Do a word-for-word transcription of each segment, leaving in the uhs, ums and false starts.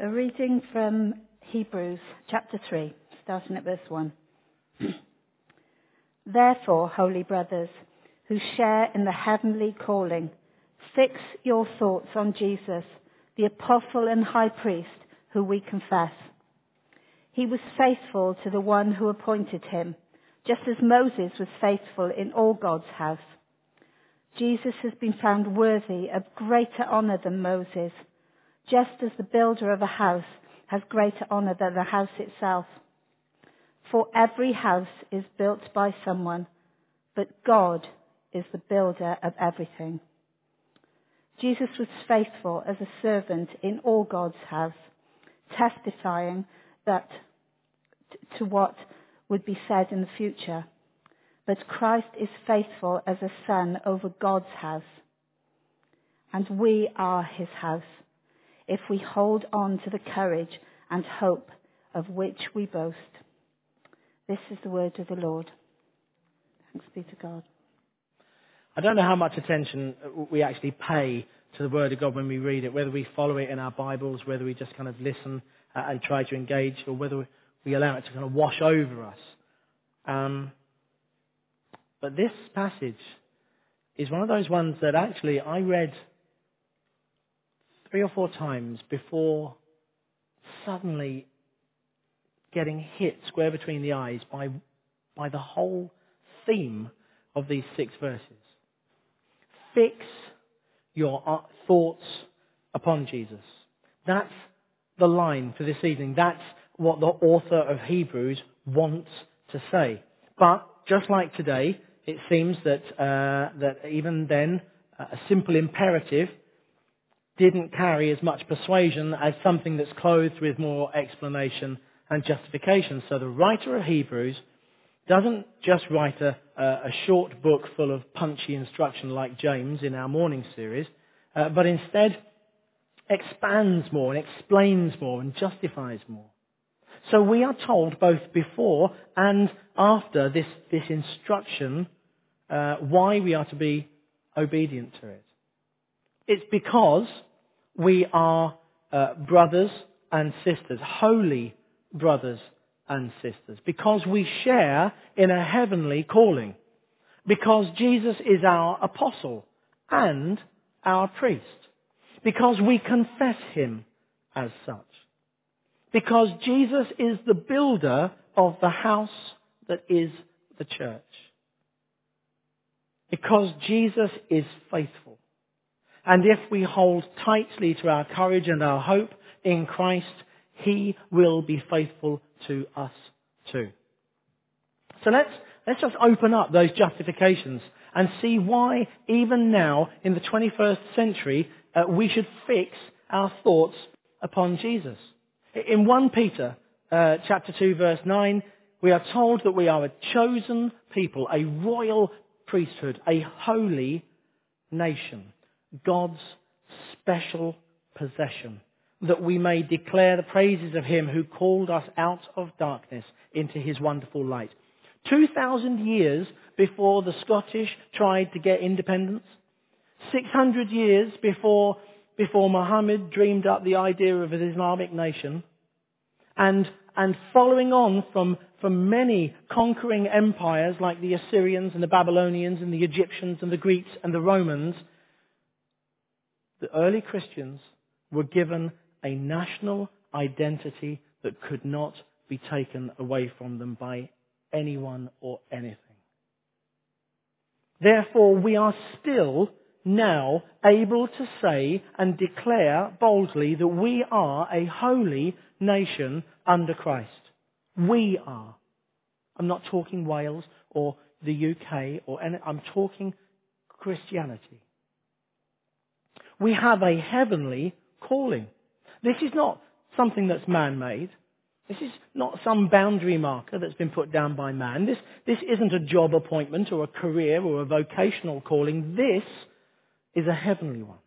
A reading from Hebrews chapter three, starting at verse one. Therefore, holy brothers, who share in the heavenly calling, fix your thoughts on Jesus, the apostle and high priest, who we confess. He was faithful to the one who appointed him, just as Moses was faithful in all God's house. Jesus has been found worthy of greater honour than Moses, just as the builder of a house has greater honour than the house itself. For every house is built by someone, but God is the builder of everything. Jesus was faithful as a servant in all God's house, testifying that to what would be said in the future. But Christ is faithful as a son over God's house. And we are his house, if we hold on to the courage and hope of which we boast. This is the word of the Lord. Thanks be to God. I don't know how much attention we actually pay to the Word of God when we read it, whether we follow it in our Bibles, whether we just kind of listen and try to engage, or whether we allow it to kind of wash over us. Um, but this passage is one of those ones that actually I read three or four times before suddenly getting hit square between the eyes by, by the whole theme of these six verses. Fix your thoughts upon Jesus. That's the line for this evening. That's what the author of Hebrews wants to say. But just like today, it seems that uh, that even then a simple imperative didn't carry as much persuasion as something that's clothed with more explanation and justification. So the writer of Hebrews doesn't just write a, a short book full of punchy instruction like James in our morning series, uh, but instead expands more and explains more and justifies more. So we are told both before and after this, this instruction uh, why we are to be obedient to it. It's because we are uh, brothers and sisters, holy brothers and sisters, because we share in a heavenly calling, because Jesus is our apostle and our priest, because we confess him as such, because Jesus is the builder of the house that is the church, because Jesus is faithful. And if we hold tightly to our courage and our hope in Christ, he will be faithful to us too. So let's, let's just open up those justifications and see why even now in the twenty-first century uh, we should fix our thoughts upon Jesus. In First Peter uh, chapter two verse nine, we are told that we are a chosen people, a royal priesthood, a holy nation, God's special possession, that we may declare the praises of him who called us out of darkness into his wonderful light. Two thousand years before the Scottish tried to get independence, six hundred years before, before Muhammad dreamed up the idea of an Islamic nation, and, and following on from, from many conquering empires like the Assyrians and the Babylonians and the Egyptians and the Greeks and the Romans, the early Christians were given a national identity that could not be taken away from them by anyone or anything. Therefore, we are still now able to say and declare boldly that we are a holy nation under Christ. We are. I'm not talking Wales or the U K or any, I'm talking Christianity. We have a heavenly calling. This is not something that's man-made. This is not some boundary marker that's been put down by man. This, this isn't a job appointment or a career or a vocational calling. This is a heavenly one.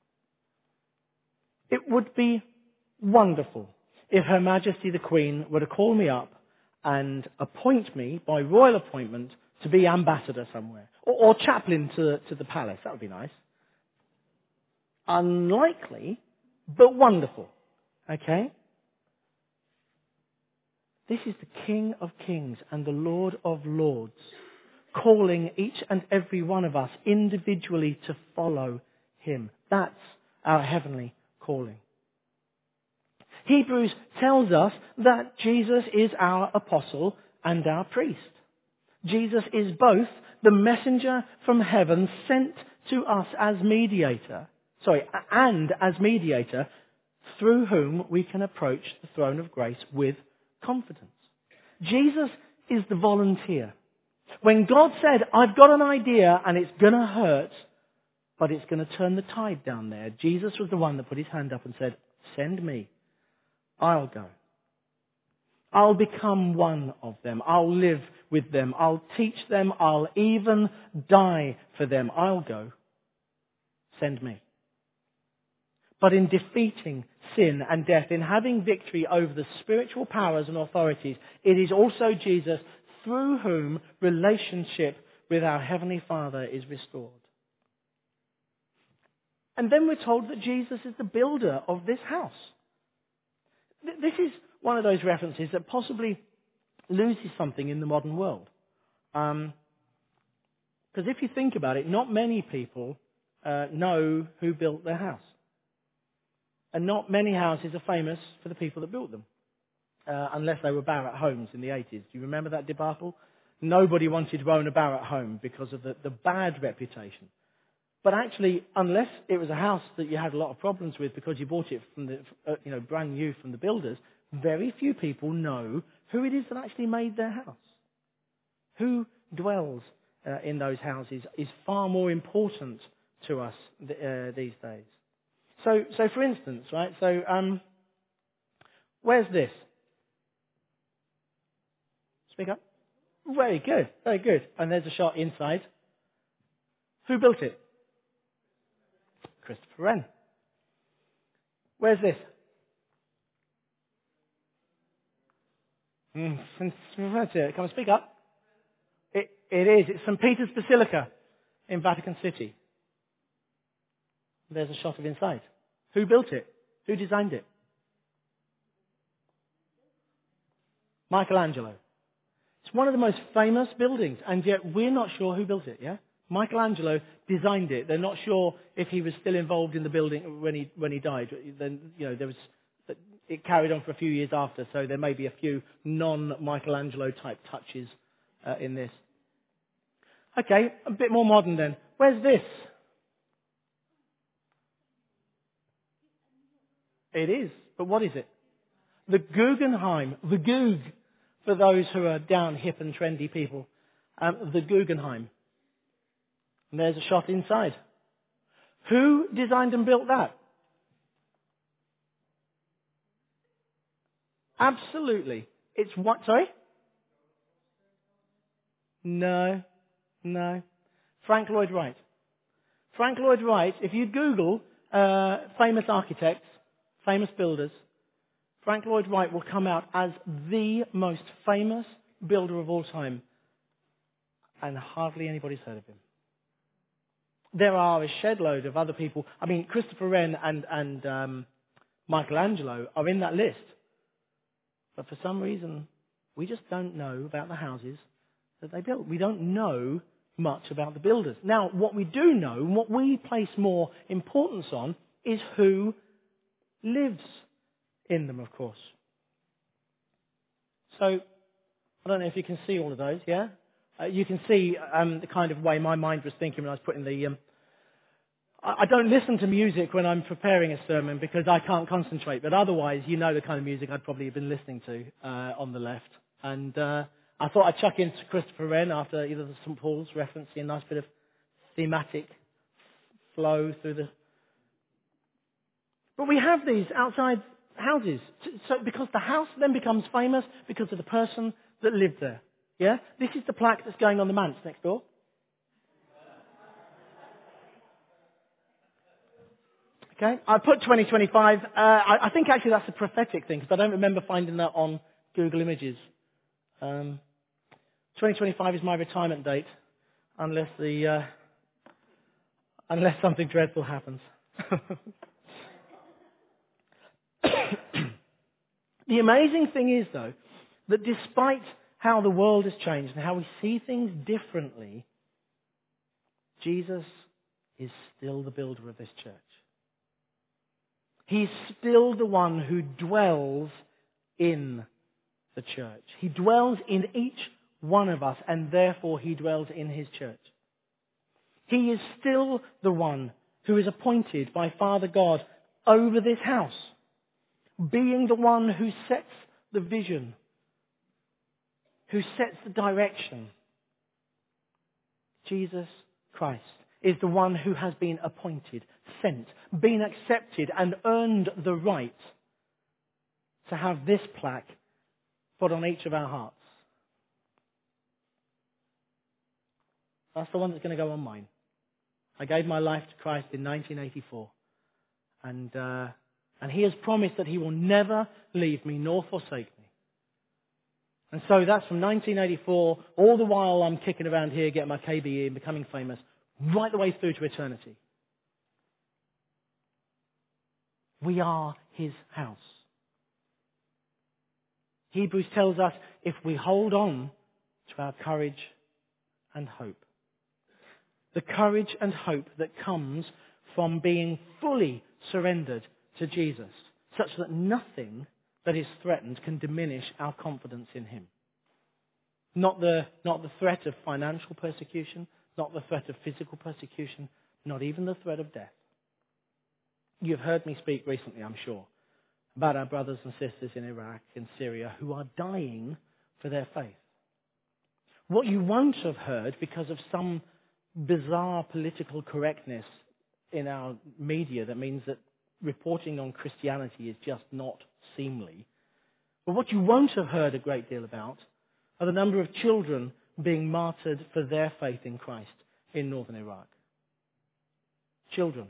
It would be wonderful if Her Majesty the Queen were to call me up and appoint me by royal appointment to be ambassador somewhere, or, or chaplain to, to the palace. That would be nice. Unlikely, but wonderful. Okay? This is the King of Kings and the Lord of Lords, calling each and every one of us individually to follow him. That's our heavenly calling. Hebrews tells us that Jesus is our apostle and our priest. Jesus is both the messenger from heaven sent to us as mediator, sorry, and as mediator through whom we can approach the throne of grace with confidence. Jesus is the volunteer. When God said, I've got an idea and it's going to hurt, but it's going to turn the tide down there, Jesus was the one that put his hand up and said, send me. I'll go. I'll become one of them. I'll live with them. I'll teach them. I'll even die for them. I'll go. Send me. But in defeating sin and death, in having victory over the spiritual powers and authorities, it is also Jesus through whom relationship with our Heavenly Father is restored. And then we're told that Jesus is the builder of this house. This is one of those references that possibly loses something in the modern world. Um, because if you think about it, not many people uh, know who built their house. And not many houses are famous for the people that built them. Uh, unless they were Barratt homes in the eighties. Do you remember that debacle? Nobody wanted to own a Barratt home because of the, the bad reputation. But actually, unless it was a house that you had a lot of problems with because you bought it from the, uh, you know, brand new from the builders, very few people know who it is that actually made their house. Who dwells uh, in those houses is far more important to us th- uh, these days. So, so for instance, right? So, um, where's this? Speak up. Very good, very good. And there's a shot inside. Who built it? Christopher Wren. Where's this? Mm, come on, speak up. It, it is. It's Saint Peter's Basilica in Vatican City. There's a shot of inside. Who built it? Who designed it? Michelangelo. It's one of the most famous buildings, and yet we're not sure who built it, yeah? Michelangelo designed it. They're not sure if he was still involved in the building when he when he died. Then, you know, there was it carried on for a few years after, so there may be a few non-Michelangelo type touches uh, in this. Okay, a bit more modern then. Where's this? It is, but what is it? The Guggenheim, the Goog, for those who are down hip and trendy people. Um, the Guggenheim. And there's a shot inside. Who designed and built that? Absolutely. It's what, sorry? No, no. Frank Lloyd Wright. Frank Lloyd Wright, if you Google uh, famous architects, famous builders, Frank Lloyd Wright will come out as the most famous builder of all time. And hardly anybody's heard of him. There are a shed load of other people. I mean, Christopher Wren and, and um, Michelangelo are in that list. But for some reason, we just don't know about the houses that they built. We don't know much about the builders. Now, what we do know, and what we place more importance on, is who lives in them, of course. So, I don't know if you can see all of those, yeah? Uh, you can see um, the kind of way my mind was thinking when I was putting the... Um, I, I don't listen to music when I'm preparing a sermon because I can't concentrate, but otherwise, you know the kind of music I'd probably have been listening to uh, on the left. And uh, I thought I'd chuck into Christopher Wren after either the Saint Paul's referencing a nice bit of thematic flow through the... But we have these outside houses, so because the house then becomes famous because of the person that lived there. Yeah? This is the plaque that's going on the manse next door. Okay? I put twenty twenty-five. Uh, I, I think actually that's a prophetic thing because I don't remember finding that on Google Images. Um, twenty twenty-five is my retirement date, unless the uh, unless something dreadful happens. The amazing thing is, though, that despite how the world has changed and how we see things differently, Jesus is still the builder of this church. He's still the one who dwells in the church. He dwells in each one of us, and therefore he dwells in his church. He is still the one who is appointed by Father God over this house, being the one who sets the vision, who sets the direction. Jesus Christ is the one who has been appointed, sent, been accepted, and earned the right to have this plaque put on each of our hearts. That's the one that's going to go on mine. I gave my life to Christ in nineteen eighty-four. And, uh, and he has promised that he will never leave me nor forsake me. And so that's from nineteen eighty-four, all the while I'm kicking around here, getting my K B E and becoming famous, right the way through to eternity. We are his house. Hebrews tells us if we hold on to our courage and hope. The courage and hope that comes from being fully surrendered to Jesus, such that nothing that is threatened can diminish our confidence in him. Not the, not the threat of financial persecution, not the threat of physical persecution, not even the threat of death. You've heard me speak recently, I'm sure, about our brothers and sisters in Iraq and Syria who are dying for their faith. What you won't have heard because of some bizarre political correctness in our media that means that reporting on Christianity is just not seemly. But what you won't have heard a great deal about are the number of children being martyred for their faith in Christ in northern Iraq. Children.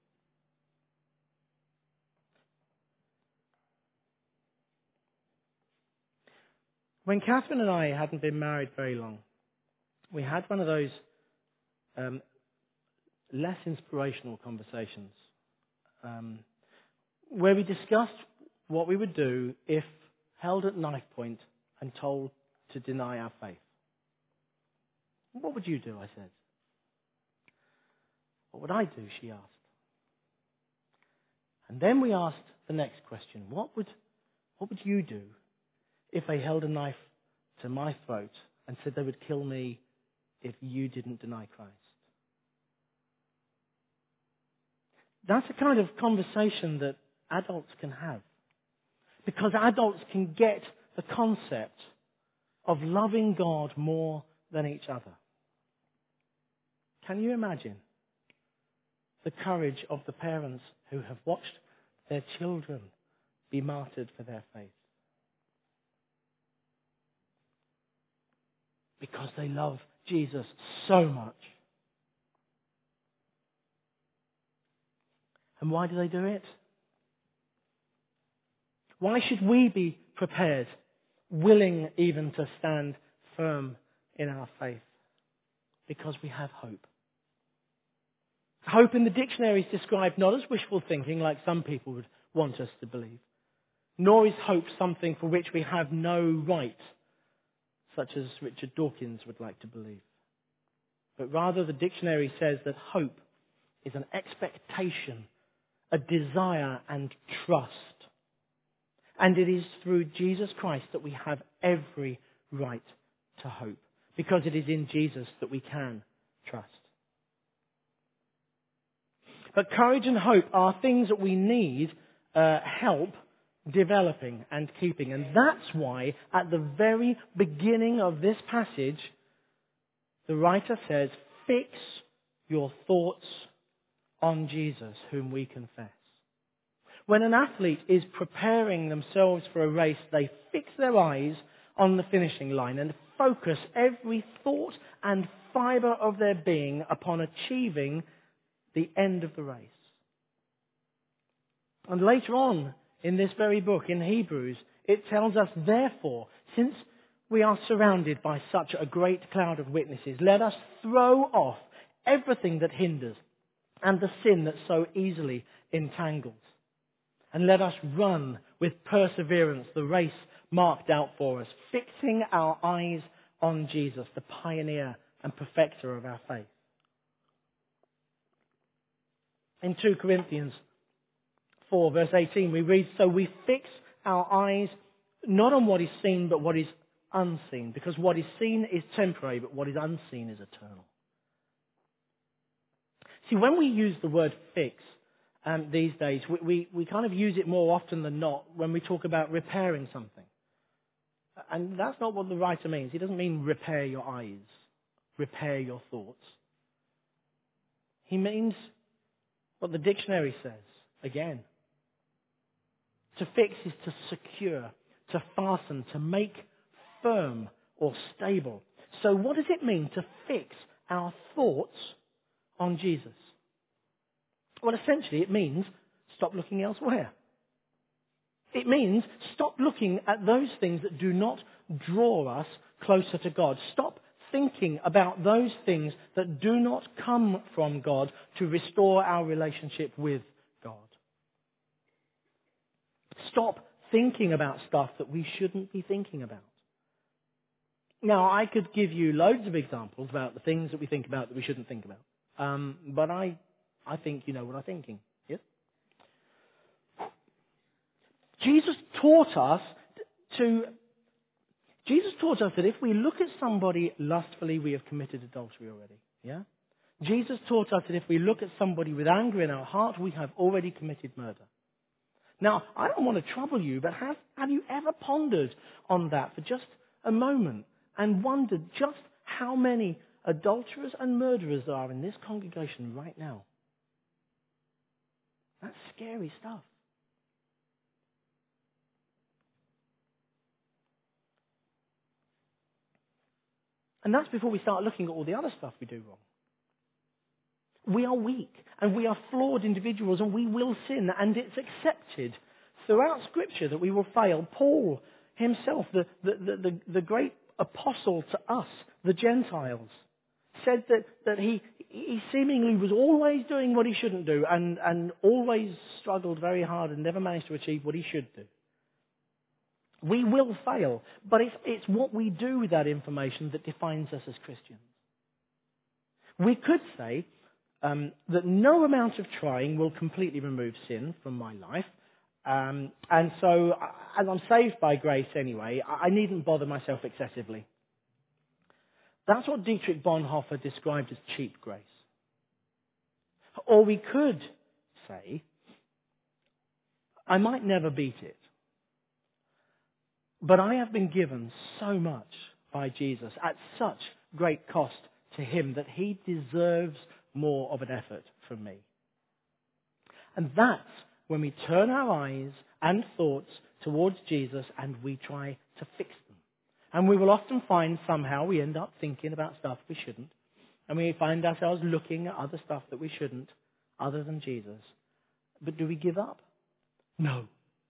When Catherine and I hadn't been married very long, we had one of those um, less inspirational conversations um, where we discussed what we would do if held at knife point and told to deny our faith. What would you do? I said. What would I do? She asked. And then we asked the next question. What would, what would you do if they held a knife to my throat and said they would kill me if you didn't deny Christ? That's the kind of conversation that adults can have. Because adults can get the concept of loving God more than each other. Can you imagine the courage of the parents who have watched their children be martyred for their faith? Because they love Jesus so much. And why do they do it? Why should we be prepared, willing even to stand firm in our faith? Because we have hope. Hope in the dictionary is described not as wishful thinking like some people would want us to believe, nor is hope something for which we have no right, such as Richard Dawkins would like to believe. But rather the dictionary says that hope is an expectation, a desire and trust. And it is through Jesus Christ that we have every right to hope, because it is in Jesus that we can trust. But courage and hope are things that we need uh, help developing and keeping. And that's why at the very beginning of this passage, the writer says, fix your thoughts on Jesus, whom we confess. When an athlete is preparing themselves for a race, they fix their eyes on the finishing line and focus every thought and fibre of their being upon achieving the end of the race. And later on in this very book, in Hebrews, it tells us, therefore, since we are surrounded by such a great cloud of witnesses, let us throw off everything that hinders and the sin that so easily entangles. And let us run with perseverance the race marked out for us, fixing our eyes on Jesus, the pioneer and perfecter of our faith. In two Corinthians four, verse eighteen, we read, "So we fix our eyes not on what is seen, but what is unseen. Because what is seen is temporary, but what is unseen is eternal." See, when we use the word fix um, these days, we, we, we kind of use it more often than not when we talk about repairing something. And that's not what the writer means. He doesn't mean repair your eyes, repair your thoughts. He means what the dictionary says, again. To fix is to secure, to fasten, to make firm or stable. So what does it mean to fix our thoughts on Jesus? Well, essentially it means stop looking elsewhere. It means stop looking at those things that do not draw us closer to God. Stop thinking about those things that do not come from God to restore our relationship with God. Stop thinking about stuff that we shouldn't be thinking about. Now, I could give you loads of examples about the things that we think about that we shouldn't think about. Um, but I, I think you know what I'm thinking. Yes? Jesus taught us to... Jesus taught us that if we look at somebody lustfully, we have committed adultery already. Yeah? Jesus taught us that if we look at somebody with anger in our heart, we have already committed murder. Now, I don't want to trouble you, but have, have you ever pondered on that for just a moment and wondered just how many adulterers and murderers there are in this congregation right now? That's scary stuff. And that's before we start looking at all the other stuff we do wrong. We are weak and we are flawed individuals and we will sin, and it's accepted throughout Scripture that we will fail. Paul himself, the, the, the, the, the great apostle to us, the Gentiles, said that, that he, he seemingly was always doing what he shouldn't do and, and always struggled very hard and never managed to achieve what he should do. We will fail, but it's, it's what we do with that information that defines us as Christians. We could say um, that no amount of trying will completely remove sin from my life, um, and so as I'm saved by grace anyway, I, I needn't bother myself excessively. That's what Dietrich Bonhoeffer described as cheap grace. Or we could say, I might never beat it, but I have been given so much by Jesus at such great cost to him that he deserves more of an effort from me. And that's when we turn our eyes and thoughts towards Jesus and we try to fix them. And we will often find somehow we end up thinking about stuff we shouldn't. And we find ourselves looking at other stuff that we shouldn't, other than Jesus. But do we give up? No.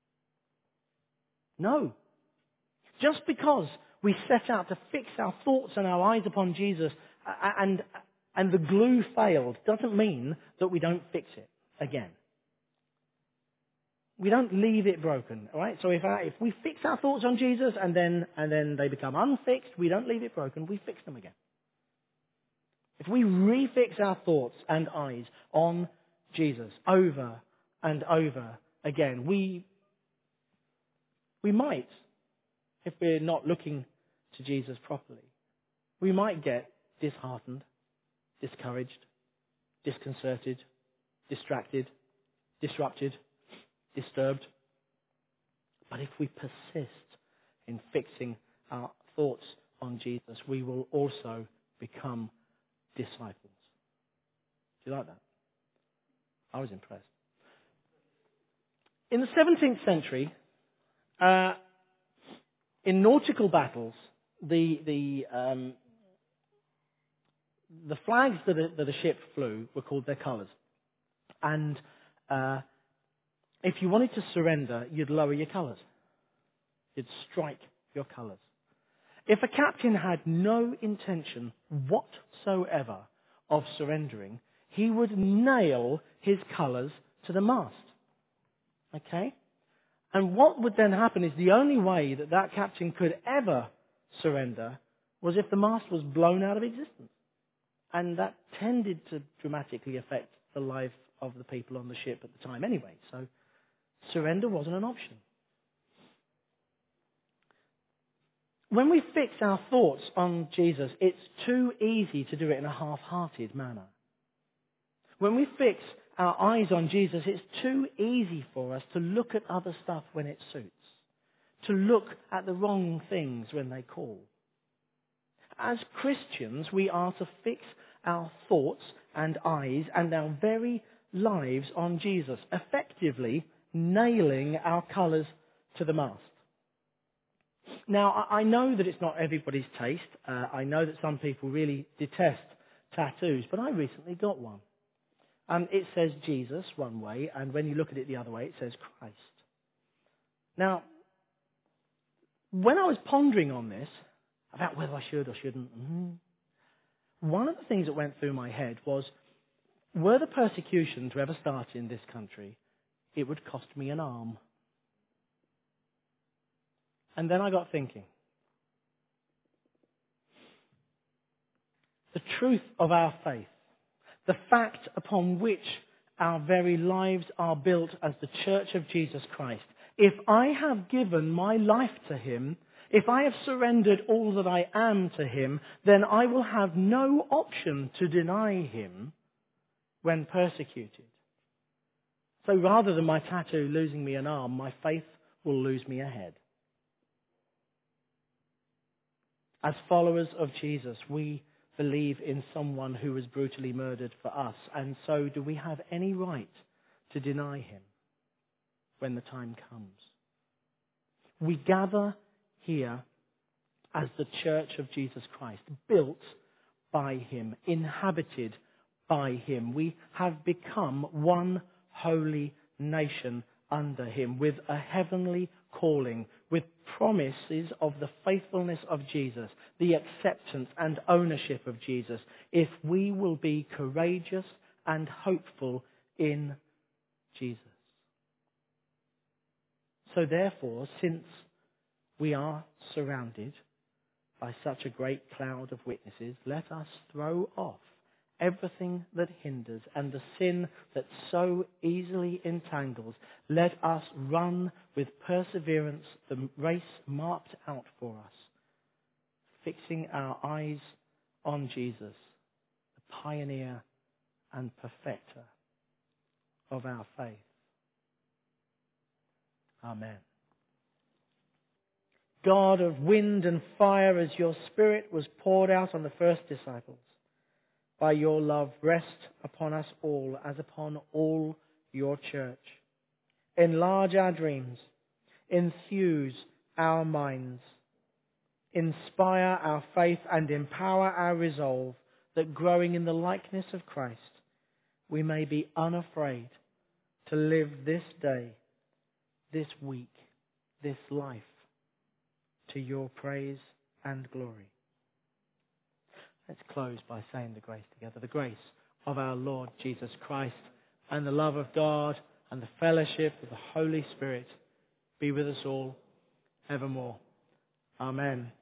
No. Just because we set out to fix our thoughts and our eyes upon Jesus and, and the glue failed doesn't mean that we don't fix it again. We don't leave it broken, all right? So if, I, if we fix our thoughts on Jesus and then, and then they become unfixed, we don't leave it broken, we fix them again. If we refix our thoughts and eyes on Jesus over and over again, we, we might, if we're not looking to Jesus properly, we might get disheartened, discouraged, disconcerted, distracted, disrupted, disturbed. But if we persist in fixing our thoughts on Jesus, we will also become disciples. Do you like that? I was impressed. In the seventeenth century, uh, in nautical battles, the the um, the flags that a, that a ship flew were called their colours, and uh, if you wanted to surrender, you'd lower your colours. You'd strike your colours. If a captain had no intention whatsoever of surrendering, he would nail his colours to the mast. Okay? And what would then happen is the only way that that captain could ever surrender was if the mast was blown out of existence. And that tended to dramatically affect the life of the people on the ship at the time anyway. So surrender wasn't an option. When we fix our thoughts on Jesus, it's too easy to do it in a half-hearted manner. When we fix our eyes on Jesus, it's too easy for us to look at other stuff when it suits, to look at the wrong things when they call. As Christians, we are to fix our thoughts and eyes and our very lives on Jesus, effectively nailing our colours to the mast. Now, I know that it's not everybody's taste. Uh, I know that some people really detest tattoos, but I recently got one. Um, it says Jesus one way, and when you look at it the other way, it says Christ. Now, when I was pondering on this, about whether I should or shouldn't, mm, one of the things that went through my head was, were the persecution to ever start in this country, it would cost me an arm. And then I got thinking. The truth of our faith, the fact upon which our very lives are built as the Church of Jesus Christ. If I have given my life to Him, if I have surrendered all that I am to Him, then I will have no option to deny Him when persecuted. So rather than my tattoo losing me an arm, my faith will lose me a head. As followers of Jesus, we believe in someone who was brutally murdered for us, and so do we have any right to deny Him when the time comes? We gather here as the Church of Jesus Christ, built by Him, inhabited by Him. We have become one holy nation under Him, with a heavenly calling, with promises of the faithfulness of Jesus, the acceptance and ownership of Jesus, if we will be courageous and hopeful in Jesus. So therefore, since we are surrounded by such a great cloud of witnesses, let us throw off everything that hinders and the sin that so easily entangles. Let us run with perseverance the race marked out for us, fixing our eyes on Jesus, the pioneer and perfecter of our faith. Amen. God of wind and fire, as your Spirit was poured out on the first disciples, by your love rest upon us all as upon all your church. Enlarge our dreams, enthuse our minds, inspire our faith and empower our resolve that growing in the likeness of Christ, we may be unafraid to live this day, this week, this life to your praise and glory. Let's close by saying the grace together. The grace of our Lord Jesus Christ and the love of God and the fellowship of the Holy Spirit be with us all evermore. Amen.